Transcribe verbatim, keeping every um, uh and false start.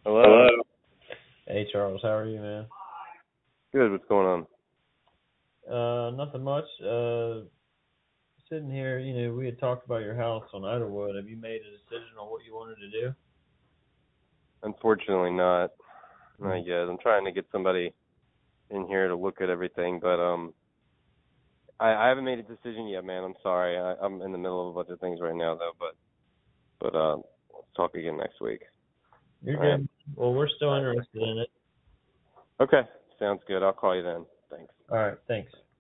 Hello. Hello. Hey Charles, how are you, man? Good. What's going on? Uh, nothing much. Uh, sitting here, you know, we had talked about your house on Idlewood. Have you made a decision on what you wanted to do? Unfortunately, not. Hmm. Not yet. I'm trying to get somebody in here to look at everything, but um, I, I haven't made a decision yet, man. I'm sorry. I, I'm in the middle of a bunch of things right now, though. But but uh, let's talk again next week. You're All right. good. Well, we're still interested in it. Okay. Sounds good. I'll call you then. Thanks. All right, thanks.